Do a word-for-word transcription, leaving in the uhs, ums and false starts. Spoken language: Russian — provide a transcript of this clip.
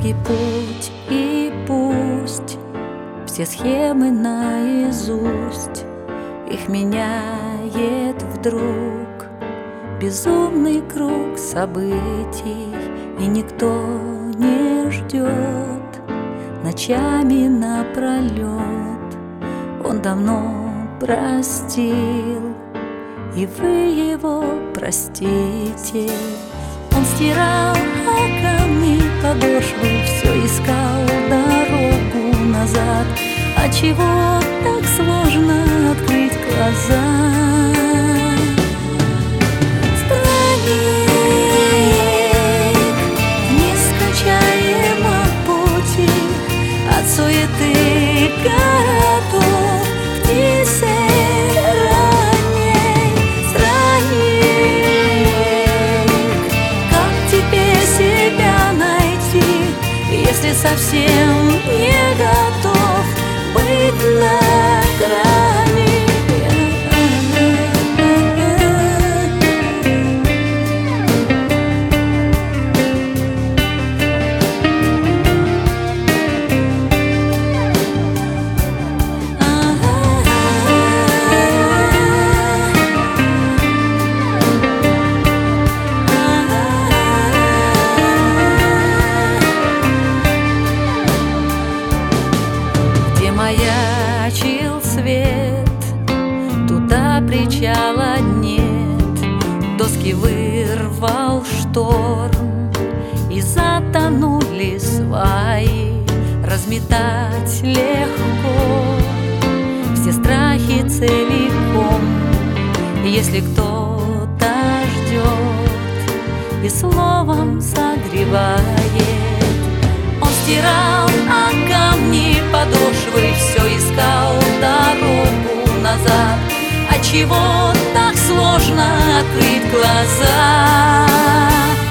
долгий путь, и пусть все схемы наизусть, их меняет вдруг безумный круг событий, и никто не ждет ночами напролет. Он давно простил, и вы его простите. Он стирал камни подошвы, все искал дорогу назад. А чего так сложно открыть глаза? Странник в нескончаемом пути, от суеты городов к тисе ранней. Странник, как теперь себя найти, если совсем не готов быть на грани? Маячил свет, туда причала нет. Доски вырвал шторм, и затонули сваи. Разметать легко все страхи целиком, если кто-то ждет и словом согревает. Он стирал о камни подошвы, все искал дорогу назад. А чего так сложно открыть глаза?